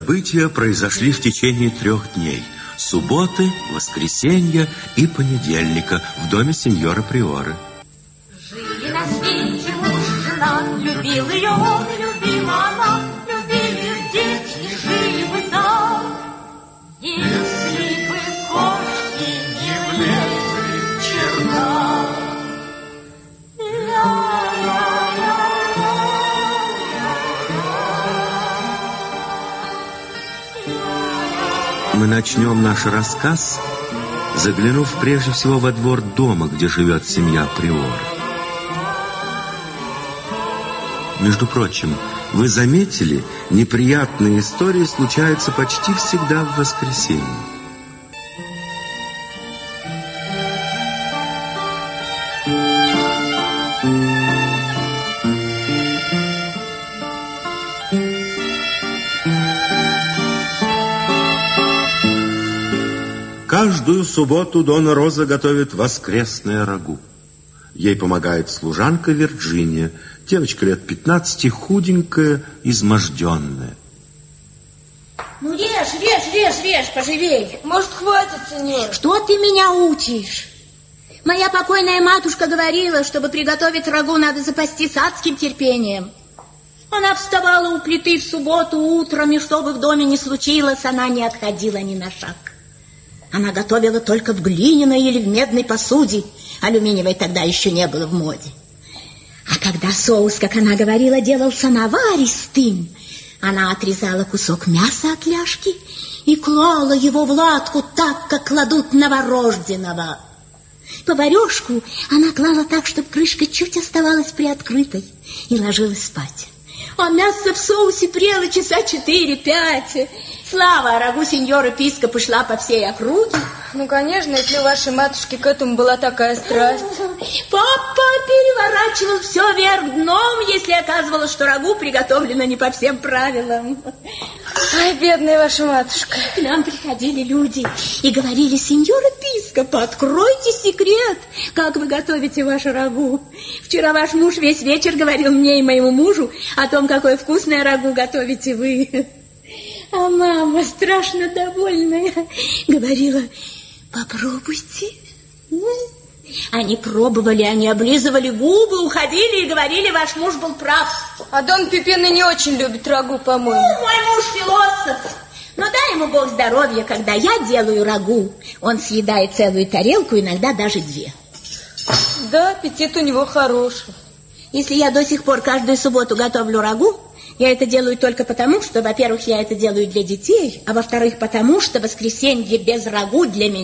события произошли в течение 3 дней. Субботы, воскресенья и понедельника в доме сеньора Приора. Жили на свете муж, жена, любил ее он, любима она, любили их дети, жили бы так. Если бы кошки не влезли в чердак. Мы начнем наш рассказ, заглянув прежде всего во двор дома, где живет семья Приора. Между прочим, вы заметили, неприятные истории случаются почти всегда в воскресенье. Каждую субботу Дона Роза готовит воскресное рагу. Ей помогает служанка Вирджиния, девочка лет 15, худенькая, изможденная. Ну, режь, поживей. Может, хватит, сеньор? Что ты меня учишь? Моя покойная матушка говорила, чтобы приготовить рагу, надо запастись адским терпением. Она вставала у плиты в субботу утром, и что бы в доме ни случилось, она не отходила ни на шаг. Она готовила только в глиняной или в медной посуде. Алюминиевой тогда еще не было в моде. А когда соус, как она говорила, делался наваристым, она отрезала кусок мяса от ляжки и клала его в латку так, как кладут новорожденного. Поварешку она клала так, чтобы крышка чуть оставалась приоткрытой, и ложилась спать. А мясо в соусе прело часа 4-5. Слава о рагу сеньора Писко пошла по всей округе. Ну, конечно, если у вашей матушки к этому была такая страсть. Папа переворачивал все вверх дном, если оказывалось, что рагу приготовлено не по всем правилам. Ай, бедная ваша матушка. К нам приходили люди и говорили: сеньора Писко, откройте секрет, как вы готовите ваше рагу. Вчера ваш муж весь вечер говорил мне и моему мужу о том, какое вкусное рагу готовите вы. А мама, страшно довольная, говорила: попробуйте. Они пробовали, они облизывали губы, уходили и говорили: ваш муж был прав. А Дон Пепено не очень любит рагу, по-моему. Мой муж философ. Но дай ему Бог здоровья, когда я делаю рагу, он съедает целую тарелку, иногда даже 2. Да, аппетит у него хороший. Если я до сих пор каждую субботу готовлю рагу, я это делаю только потому, что, во-первых, я это делаю для детей, а во-вторых, потому что воскресенье без рагу для меня